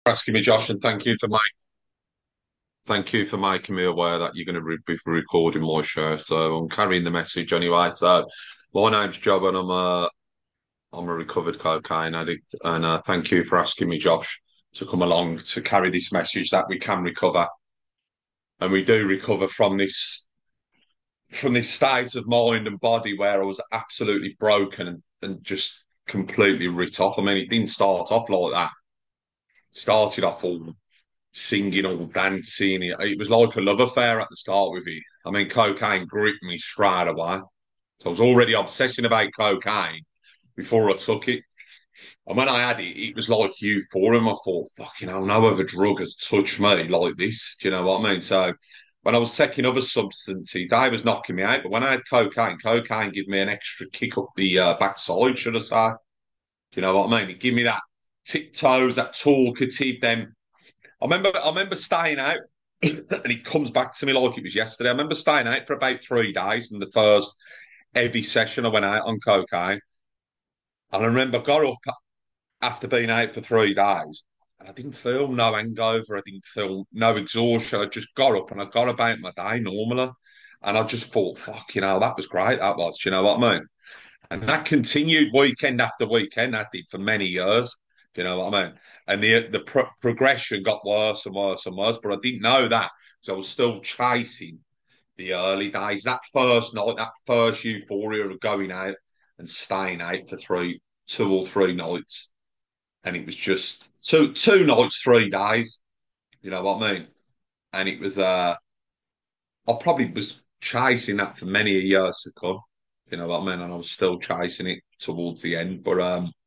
for asking me, Josh, and thank you for making me aware that you're going to be recording my show. So I'm carrying the message anyway. So my name's Joe, and I'm a recovered cocaine addict. And thank you for asking me, Josh, to come along to carry this message that we can recover, and we do recover from this state of mind and body where I was absolutely broken and just completely writ off. I mean, it didn't start off like that. It started off all singing, all dancing. It was like a love affair at the start with it. I mean, cocaine gripped me straight away. So I was already obsessing about cocaine before I took it. And when I had it, it was like euphoria. I thought, fucking hell, no other drug has touched me like this. Do you know what I mean? So when I was taking other substances, they was knocking me out. But when I had cocaine gave me an extra kick up the backside, should I say. Do you know what I mean? It gave me that tiptoes, that talkative, them I remember staying out, and it comes back to me like it was yesterday. I remember staying out for about 3 days, and the first heavy session I went out on cocaine. And I remember I got up after being out for 3 days, and I didn't feel no hangover. I didn't feel no exhaustion. I just got up and I got about my day normally. And I just thought, fucking hell, that was great. That was, do you know what I mean? And that continued weekend after weekend. That did for many years. Do you know what I mean? And the progression got worse and worse and worse. But I didn't know that because I was still chasing the early days. That first night, that first euphoria of going out and staying out for 2 or 3 nights, and it was just two nights, 3 days. You know what I mean? And it was I probably was chasing that for many years to come. You know what I mean? And I was still chasing it towards the end. But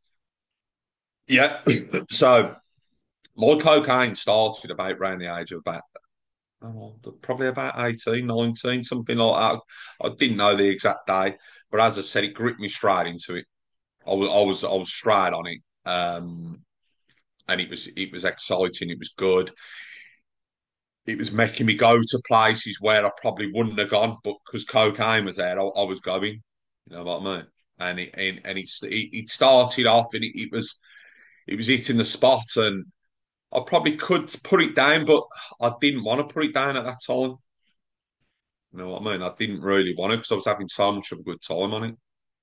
yeah. So my cocaine started about around the age of about probably about 18, 19, something like that. I didn't know the exact day, but as I said, it gripped me straight into it. I was straight on it. And it was exciting. It was good. It was making me go to places where I probably wouldn't have gone, but because cocaine was there, I was going. You know what I mean? And it started off, and it was hitting the spot, and I probably could put it down, but I didn't want to put it down at that time. You know what I mean? I didn't really want to because I was having so much of a good time on it.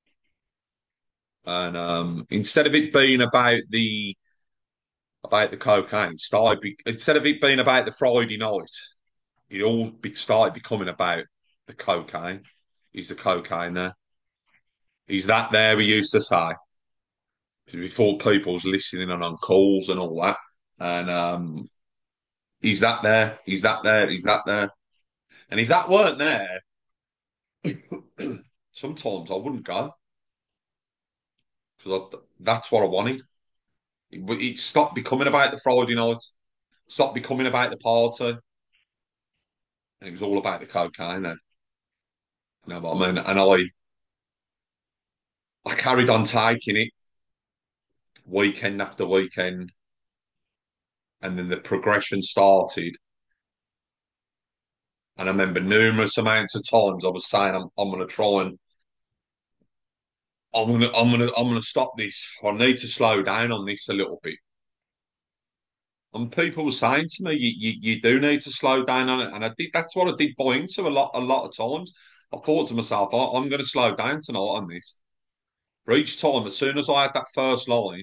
And instead of it being about the cocaine, instead of it being about the Friday night, started becoming about the cocaine. Is the cocaine there? Is that there? We used to say before people was listening and on calls and all that. And is that there? Is that there? Is that there? And if that weren't there, sometimes I wouldn't go because that's what I wanted. It stopped becoming about the Friday night, stopped becoming about the party, and it was all about the cocaine then. You know what I mean? And I carried on taking it weekend after weekend, and then the progression started. And I remember numerous amounts of times I was saying, I'm going to try and I'm going to stop this. I need to slow down on this a little bit. And people were saying to me, you do need to slow down on it. And I did, that's what I did buy into a lot of times. I thought to myself, I'm going to slow down tonight on this. For each time, as soon as I had that first line,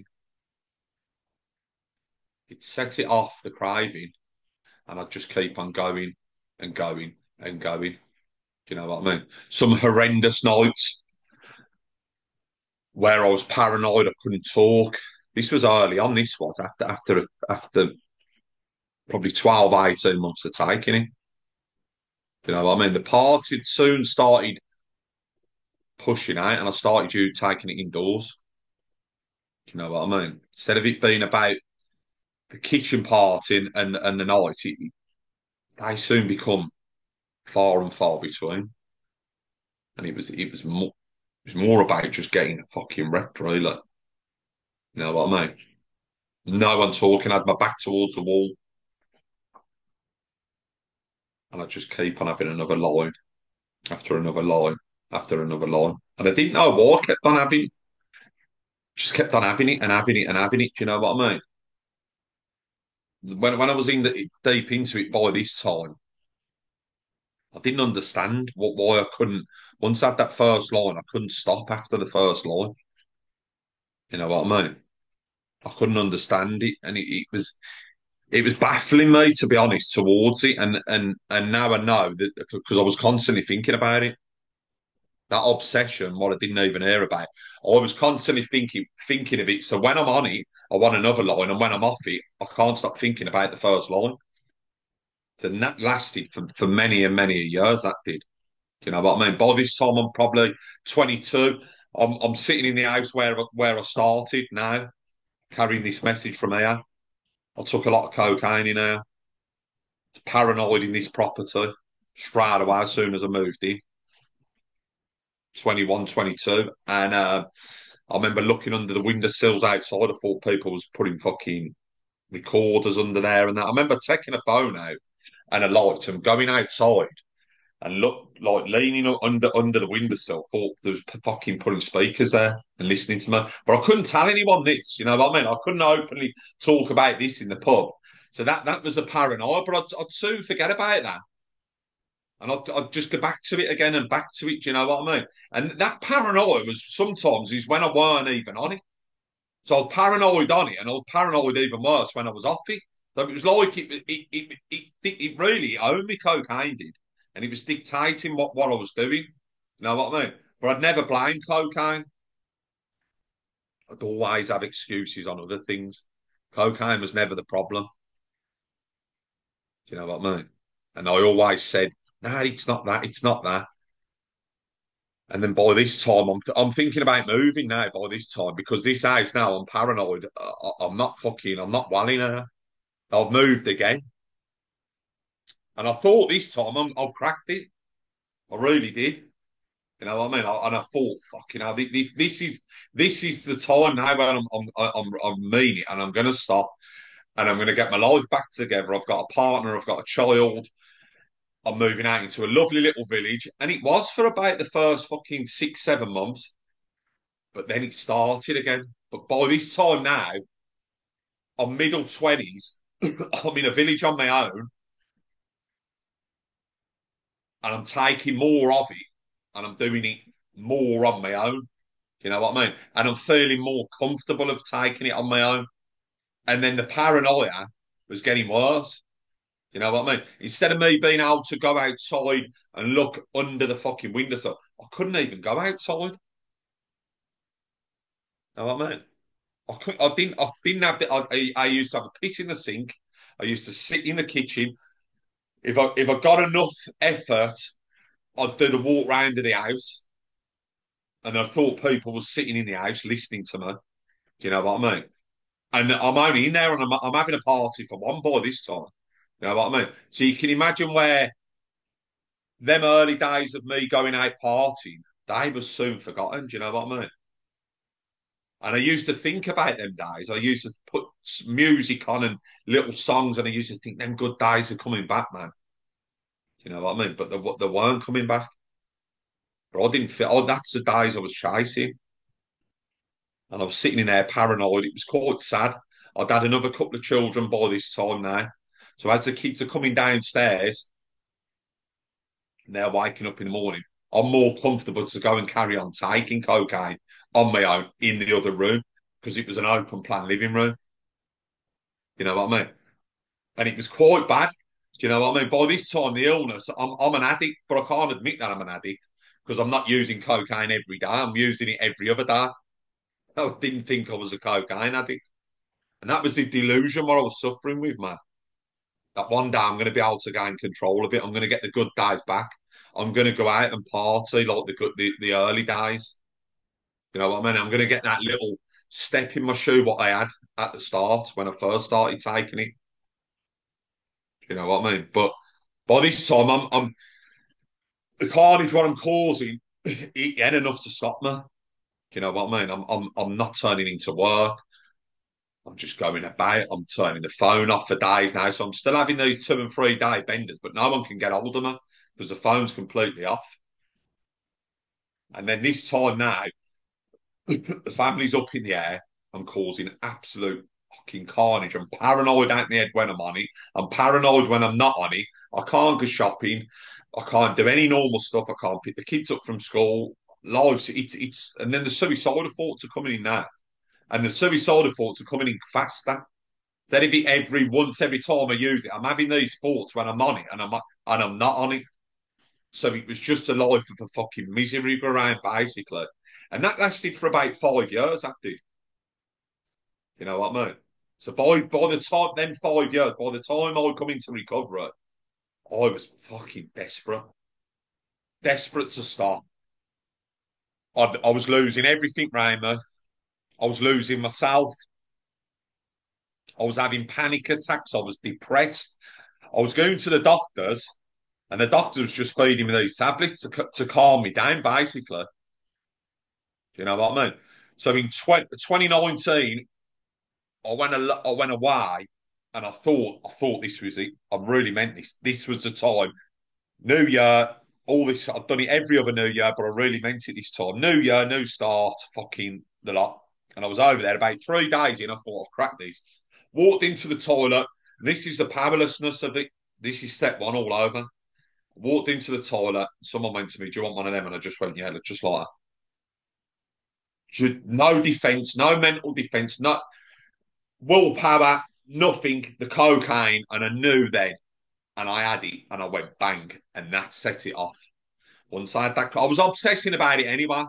it set it off the craving. And I'd just keep on going and going and going. Do you know what I mean? Some horrendous nights where I was paranoid, I couldn't talk. This was early on, this was after probably 12, 18 months of taking it. You know what I mean? The party soon started pushing out, and I started you taking it indoors. You know what I mean? Instead of it being about the kitchen party and the night, they soon become far and far between. And it was more about just getting fucking wrecked, really. You know what I mean? No one talking. I had my back towards the wall, and I just keep on having another line after another line after another line. And I didn't know why I kept on having, just kept on having it and having it and having it. Do you know what I mean? when I was deep into it by this time, I didn't understand why I couldn't. Once I had that first line, I couldn't stop after the first line. You know what I mean? I couldn't understand it, and it was baffling me, to be honest, towards it. And now I know that because I was constantly thinking about it, that obsession, what I didn't even hear about. I was constantly thinking of it. So when I'm on it, I want another line, and when I'm off it, I can't stop thinking about the first line. So that lasted for many and many years. That did. You know what I mean? By this time, I'm probably 22. I'm sitting in the house where I started now, carrying this message from here. I took a lot of cocaine in here, paranoid in this property straight away as soon as I moved in, 21, 22. And I remember looking under the windowsills outside. I thought people was putting fucking recorders under there and that. I remember taking a phone out and a light and going outside and look like leaning under the windowsill. Thought there was fucking putting speakers there and listening to me, but I couldn't tell anyone this. You know what I mean? I couldn't openly talk about this in the pub. So that was the paranoia. But I'd soon forget about that, and I'd just go back to it again and back to it. Do you know what I mean? And that paranoia was sometimes is when I weren't even on it. So I was paranoid on it, and I was paranoid even worse when I was off it. So it was like it really owned me, cocaine did, and it was dictating what I was doing. You know what I mean? But I'd never blame cocaine. I'd always have excuses on other things. Cocaine was never the problem. Do you know what I mean? And I always said, "No, it's not that. It's not that." And then by this time, I'm thinking about moving now. By this time, because this house now, I'm paranoid. I'm not well in her. I've moved again. And I thought this time I've cracked it. I really did. You know what I mean? And I thought, fucking hell, this is the time now when I'm mean it, and I'm going to stop, and I'm going to get my life back together. I've got a partner, I've got a child. I'm moving out into a lovely little village, and it was for about the first fucking 6, 7 months, but then it started again. But by this time now, I'm middle 20s. I'm in a village on my own, and I'm taking more of it, and I'm doing it more on my own. You know what I mean? And I'm feeling more comfortable of taking it on my own. And then the paranoia was getting worse. You know what I mean? Instead of me being able to go outside and look under the fucking windowsill, I couldn't even go outside. You know what I mean? I didn't have the. I used to have a piss in the sink. I used to sit in the kitchen. If I got enough effort, I'd do the walk round of the house, and I thought people were sitting in the house listening to me. Do you know what I mean? And I'm only in there, and I'm having a party for one boy this time. You know what I mean? So you can imagine where them early days of me going out partying, they were soon forgotten. Do you know what I mean? And I used to think about them days. I used to put music on and little songs, and I used to think them good days are coming back, man. You know what I mean? But they weren't coming back. But I didn't feel. Oh, that's the days I was chasing, and I was sitting in there paranoid. It was quite sad. I'd had another couple of children by this time now. So as the kids are coming downstairs, and they're waking up in the morning, I'm more comfortable to go and carry on taking cocaine on my own in the other room because it was an open plan living room. You know what I mean? And it was quite bad. Do you know what I mean? By this time, the illness, I'm an addict, but I can't admit that I'm an addict because I'm not using cocaine every day. I'm using it every other day. I didn't think I was a cocaine addict. And that was the delusion what I was suffering with, man. That one day I'm going to be able to gain control of it. I'm going to get the good days back. I'm going to go out and party like the early days. You know what I mean? I'm going to get that little step in my shoe what I had at the start when I first started taking it. You know what I mean? But by this time, I'm the carnage what I'm causing. It ain't enough to stop me. You know what I mean? I'm not turning into work. I'm just going about. I'm turning the phone off for days now. So I'm still having these 2 and 3 day benders, but no one can get hold of me because the phone's completely off. And then this time now, the family's up in the air. I'm causing absolute fucking carnage. I'm paranoid out my head when I'm on it. I'm paranoid when I'm not on it. I can't go shopping. I can't do any normal stuff. I can't pick the kids up from school. Lives, and then the suicidal thoughts are coming in now. And the suicidal thoughts are coming in faster. Then if it every time I use it, I'm having these thoughts when I'm on it and I'm not on it. So it was just a life of a fucking misery around basically. And that lasted for about 5 years, that did. You know what I mean? So by the time then 5 years, by the time I come into recovery, I was fucking desperate. Desperate to stop. I was losing everything around me. I was losing myself. I was having panic attacks. I was depressed. I was going to the doctors, and the doctor was just feeding me these tablets to calm me down, basically. Do you know what I mean? So in 2019, I went away, and I thought this was it. I really meant this. This was the time. New Year, all this. I've done it every other New Year, but I really meant it this time. New Year, new start, fucking the lot. And I was over there about 3 days in. I thought I've cracked this. Walked into the toilet. This is the powerlessness of it. This is step one all over. Walked into the toilet. Someone went to me, "Do you want one of them?" And I just went, "Yeah," just like that. No defense, no mental defense, no willpower, nothing. The cocaine, and I knew then, and I had it, and I went bang, and that set it off. Once I had that, I was obsessing about it anyway.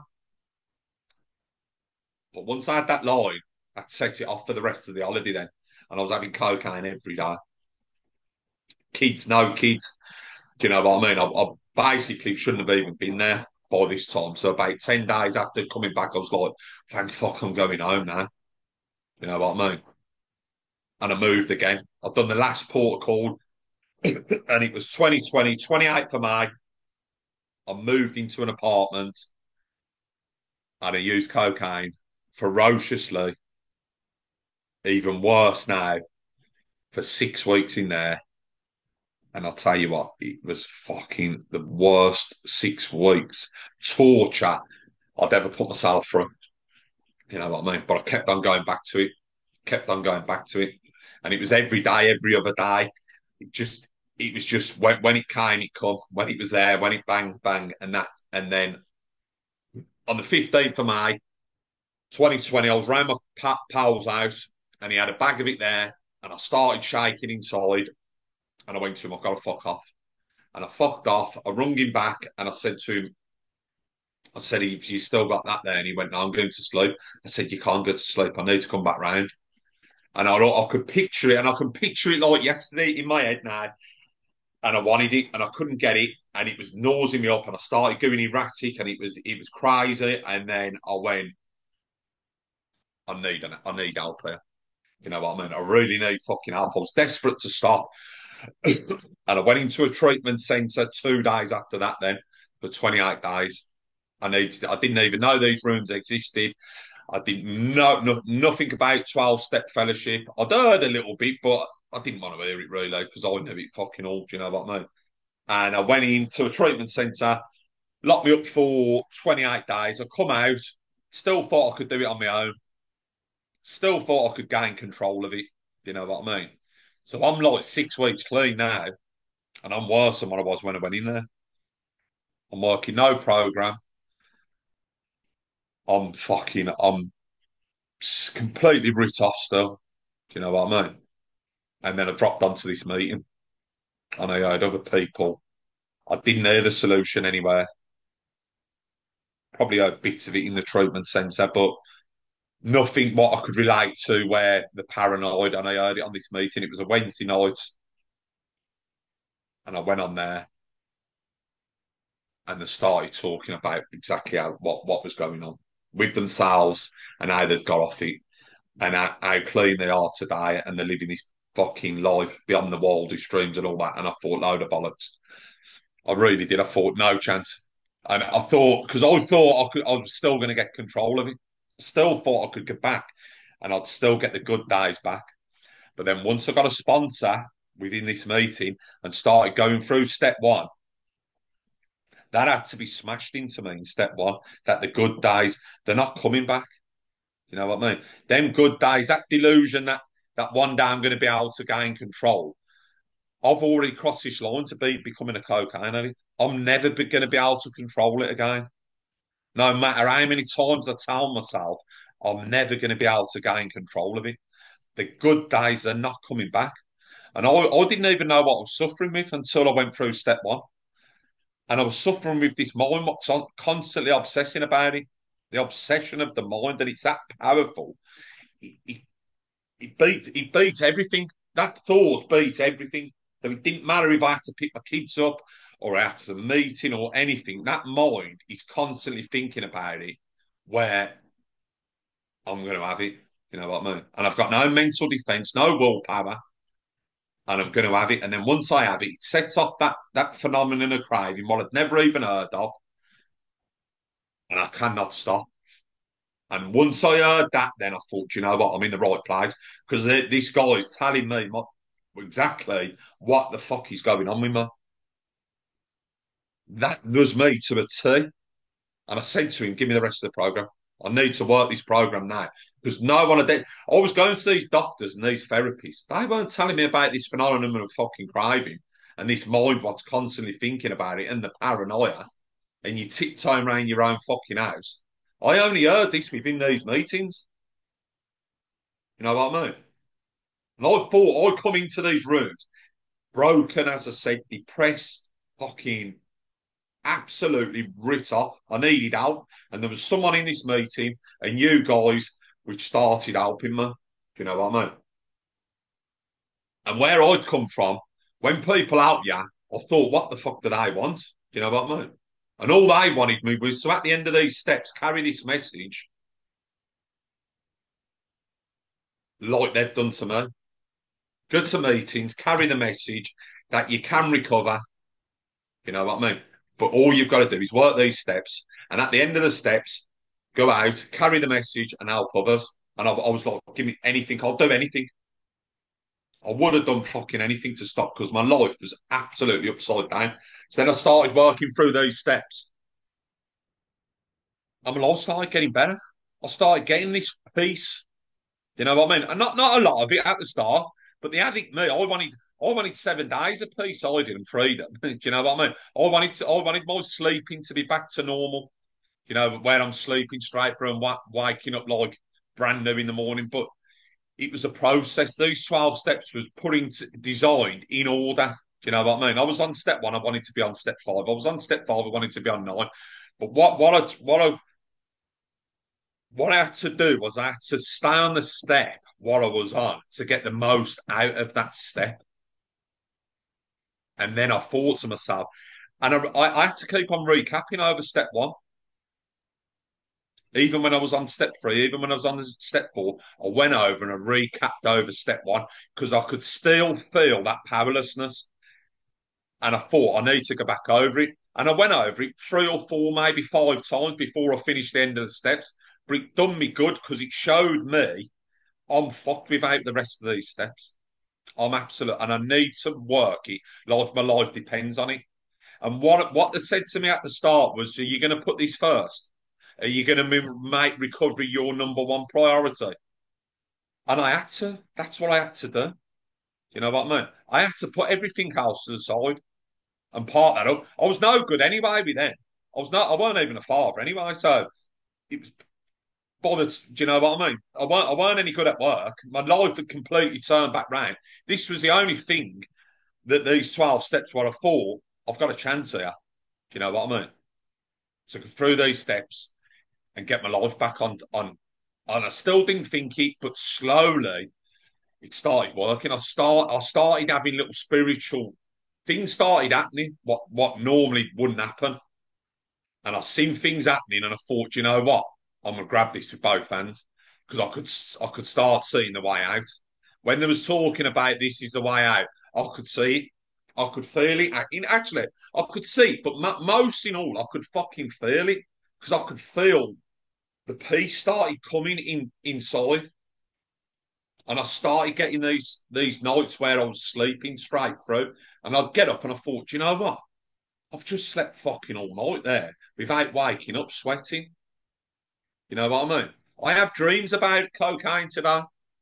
But once I had that line, that set it off for the rest of the holiday then, and I was having cocaine every day. Kids, no kids. Do you know what I mean? I basically shouldn't have even been there by this time. So about 10 days after coming back, I was like, "Thank fuck, I'm going home now." You know what I mean? And I moved again. I've done the last port call, and it was 2020, 28th of May. I moved into an apartment and I used cocaine ferociously, even worse now, for 6 weeks in there. And I'll tell you what, it was fucking the worst 6 weeks. Torture I'd ever put myself through. You know what I mean? But I kept on going back to it, kept on going back to it. And it was every day, every other day. It was just when it came, it come. When it was there, when it bang, bang, and that. And then on the 15th of May, 2020, I was round my pal's house and he had a bag of it there. And I started shaking inside. And I went to him, "I've got to fuck off." And I fucked off. I rung him back and I said to him, I said, "Have you still got that there?" And he went, "No, I'm going to sleep." I said, "You can't go to sleep. I need to come back round." And I could picture it, and I can picture it like yesterday in my head now. And I wanted it, and I couldn't get it, and it was nosing me up, and I started going erratic, and it was crazy. And then I went, I need help here. You know what I mean? I really need fucking help. I was desperate to stop, and I went into a treatment centre 2 days after that. Then for 28 days, I didn't even know these rooms existed. I didn't know nothing about 12-step fellowship. I'd heard a little bit, but I didn't want to hear it really because I knew it fucking all. Do you know what I mean? And I went into a treatment centre, locked me up for 28 days. I come out, still thought I could do it on my own. Still thought I could gain control of it. You know what I mean? So I'm like 6 weeks clean now, and I'm worse than what I was when I went in there. I'm working no program. I'm completely writ off still. Do you know what I mean? And then I dropped onto this meeting and I heard other people. I didn't hear the solution anywhere. Probably heard bits of it in the treatment centre, but nothing what I could relate to where the paranoid. And I heard it on this meeting. It was a Wednesday night and I went on there and they started talking about exactly what was going on with themselves and how they've got off it and how clean they are today and they're living this fucking life beyond the wildest dreams and all that. And I thought, load of bollocks. I really did. I thought, no chance. And I thought, because I thought I was still going to get control of it. Still thought I could get back and I'd still get the good days back. But then once I got a sponsor within this meeting and started going through step one, that had to be smashed into me in step one, that the good days, they're not coming back. You know what I mean? Them good days, that delusion, that one day I'm going to be able to gain control. I've already crossed this line to be becoming a cocaine addict. I'm never going to be able to control it again. No matter how many times I tell myself, I'm never going to be able to gain control of it. The good days are not coming back. And I didn't even know what I was suffering with until I went through step one. And I was suffering with this mind, constantly obsessing about it. The obsession of the mind, and it's that powerful. It, it, it beats everything. That thought beats everything. So it didn't matter if I had to pick my kids up or I had to a meeting or anything. That mind is constantly thinking about it, where I'm going to have it. You know what I mean? And I've got no mental defense, no willpower, and I'm going to have it. And then once I have it, it sets off that phenomenon of craving, what I'd never even heard of, and I cannot stop. And once I heard that, then I thought, you know what, I'm in the right place because this guy is telling me exactly what the fuck is going on with me. That was me to a T. And I said to him, give me the rest of the program. I need to work this program now because no one had. I was going to these doctors and these therapists. They weren't telling me about this phenomenon of fucking craving and this mind what's constantly thinking about it and the paranoia and you tiptoeing around your own fucking house. I only heard this within these meetings. You know what I mean? And I thought I'd come into these rooms broken, as I said, depressed, fucking absolutely writ off. I needed help. And there was someone in this meeting, and you guys, which started helping me. Do you know what I mean? And where I'd come from, when people help you, I thought, what the fuck do they want? Do you know what I mean? And all they wanted me was to, at the end of these steps, carry this message like they've done to me. Go to meetings, carry the message that you can recover. You know what I mean? But all you've got to do is work these steps. And at the end of the steps, go out, carry the message, and help others. And I was like, give me anything. I'll do anything. I would have done fucking anything to stop because my life was absolutely upside down. So then I started working through these steps. I mean, I started getting better. I started getting this peace. You know what I mean? And not a lot of it at the start, but the addict me, I wanted 7 days of peace. I did and freedom. Do you know what I mean? I wanted my sleeping to be back to normal. You know, where I'm sleeping straight through and waking up like brand new in the morning. But it was a process. These 12 steps was designed in order. You know what I mean? I was on step one. I wanted to be on step five. I was on step five. I wanted to be on nine. But what I had to do was I had to stay on the step what I was on to get the most out of that step. And then I thought to myself, and I had to keep on recapping over step one. Even when I was on step three, even when I was on step four, I went over and I recapped over step one because I could still feel that powerlessness. And I thought, I need to go back over it. And I went over it 3 or 4, maybe 5 times before I finished the end of the steps. But it done me good because it showed me I'm fucked without the rest of these steps. I'm absolute, and I need to work it like my life depends on it. And what they said to me at the start was, "Are you going to put this first? Are you going to make recovery your number one priority?" And I had to. That's what I had to do. You know what I mean? I had to put everything else to the side and part that up. I was no good anyway with them. I was not. I weren't even a father anyway. So it was bothered. Do you know what I mean? I weren't any good at work. My life had completely turned back round. This was the only thing that these 12 steps where I thought I've got a chance here. Do you know what I mean? To go through these steps and get my life back on. And I still didn't think it, but slowly it started working. I started having little spiritual things started happening. What normally wouldn't happen, and I seen things happening, and I thought, you know what, I'm gonna grab this with both hands because I could start seeing the way out. When there was talking about this is the way out, I could see it. I could feel it. Actually, I could see it, but most in all, I could fucking feel it because I could feel the peace started coming inside, and I started getting these nights where I was sleeping straight through, and I'd get up and I thought, you know what? I've just slept fucking all night there without waking up sweating. You know what I mean? I have dreams about cocaine today.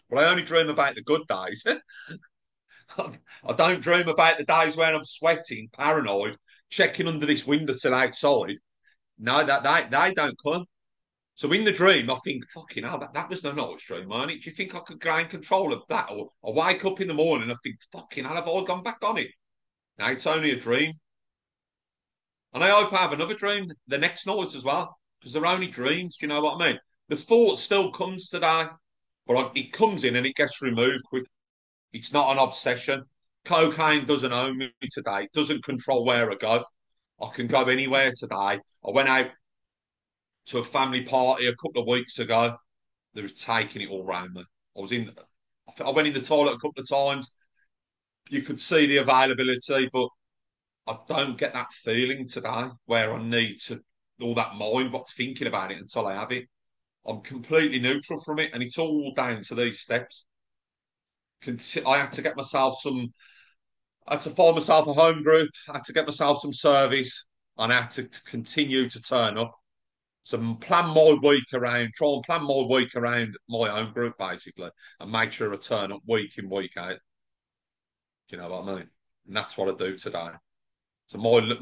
But I only dream about the good days. I don't dream about the days when I'm sweating, paranoid, checking under this windowsill outside. No, they don't come. So in the dream, I think, fucking hell, that was no nice dream, man. Do you think I could gain control of that? Or I wake up in the morning and I think, fucking hell, have I gone back on it? Now it's only a dream. And I hope I have another dream the next night as well, because they're only dreams. Do you know what I mean? The thought still comes today, but it comes in and it gets removed quick. It's not an obsession. Cocaine doesn't own me today. It doesn't control where I go. I can go anywhere today. I went out to a family party a couple of weeks ago. They was taking it all round me. I was in. I went in the toilet a couple of times. You could see the availability, but I don't get that feeling today where I need to all that mind what's thinking about it until I have it. I'm completely neutral from it, and it's all down to these steps. I had to get myself some. I had to find myself a home group. I had to get myself some service, and I had to continue to turn up. So plan my week around, try and plan my week around my own group basically, and make sure I turn up week in week out. You know what I mean? And that's what I do today. So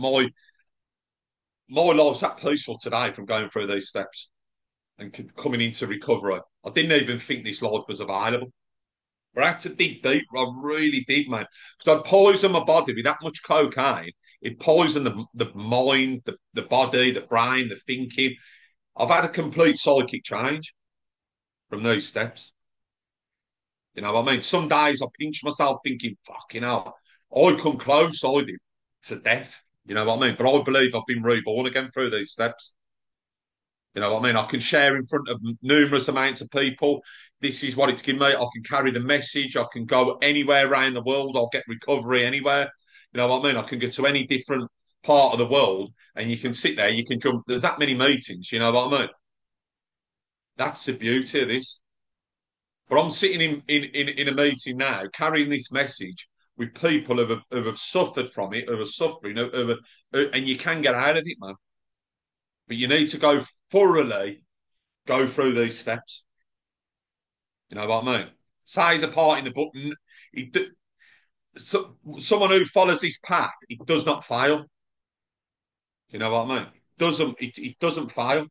my life's that peaceful today from going through these steps and coming into recovery. I didn't even think this life was available. But I had to dig deep. I really did, man. Because I'd poison my body with that much cocaine. It poisoned the mind, the body, the brain, the thinking. I've had a complete psychic change from these steps. You know what I mean? Some days I pinch myself thinking, fucking hell, I come close, I did, to death. You know what I mean? But I believe I've been reborn again through these steps. You know what I mean? I can share in front of numerous amounts of people. This is what it's given me. I can carry the message. I can go anywhere around the world. I'll get recovery anywhere. You know what I mean? I can go to any different part of the world and you can sit there, you can jump. There's that many meetings, you know what I mean? That's the beauty of this. But I'm sitting in a meeting now, carrying this message with people who have suffered from it, who are suffering, and you can get out of it, man. But you need to thoroughly go through these steps. You know what I mean? Size a part in the book. Someone who follows this path, it does not fail. You know what I mean? It doesn't fail.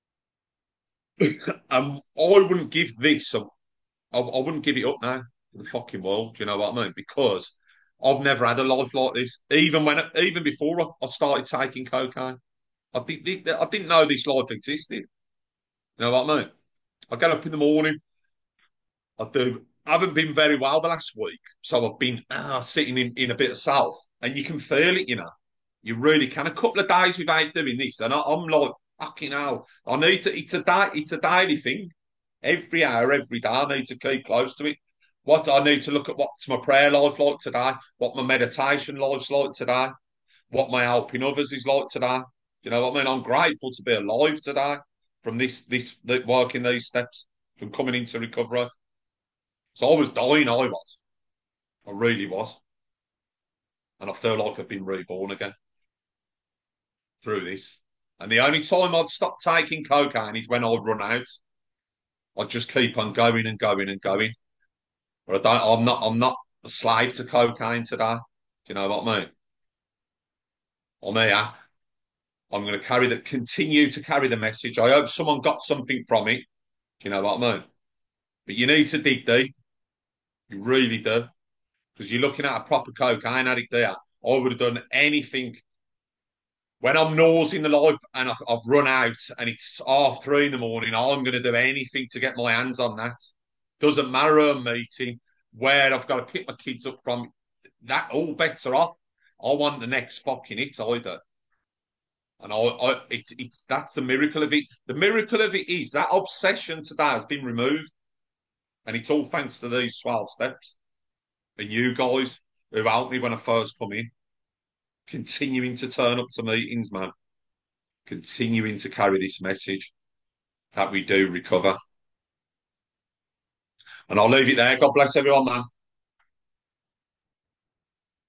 I wouldn't give this. I wouldn't give it up now to the fucking world. Do you know what I mean? Because I've never had a life like this. Even before I started taking cocaine, I didn't know this life existed. You know what I mean? I get up in the morning. I do. I haven't been very well the last week, so I've been sitting in a bit of self, and you can feel it. You know, you really can. A couple of days without doing this, and I'm like, fucking hell. I need to. It's a daily thing. Every hour, every day, I need to keep close to it. What I need to look at what's my prayer life like today, what my meditation life's like today, what my helping others is like today. You know what I mean? I'm grateful to be alive today from this working these steps, from coming into recovery. So I was dying, I was. I really was. And I feel like I've been reborn again through this. And the only time I'd stop taking cocaine is when I'd run out. I'd just keep on going and going and going. But I'm not a slave to cocaine today. You know what I mean? I'm here. I'm going to continue to carry the message. I hope someone got something from it. You know what I mean? But you need to dig deep. You really do. Because you're looking at a proper cocaine addict there. I would have done anything when I'm nosing the life and I've run out and it's 3:30 in the morning. I'm going to do anything to get my hands on that. Doesn't matter who I'm meeting, where I've got to pick my kids up from. That all bets are off. I want the next fucking hit either. And it's that's the miracle of it. The miracle of it is that obsession today has been removed, and it's all thanks to these 12 steps. And you guys who helped me when I first come in, continuing to turn up to meetings, man, continuing to carry this message that we do recover. And I'll leave it there. God bless everyone, man.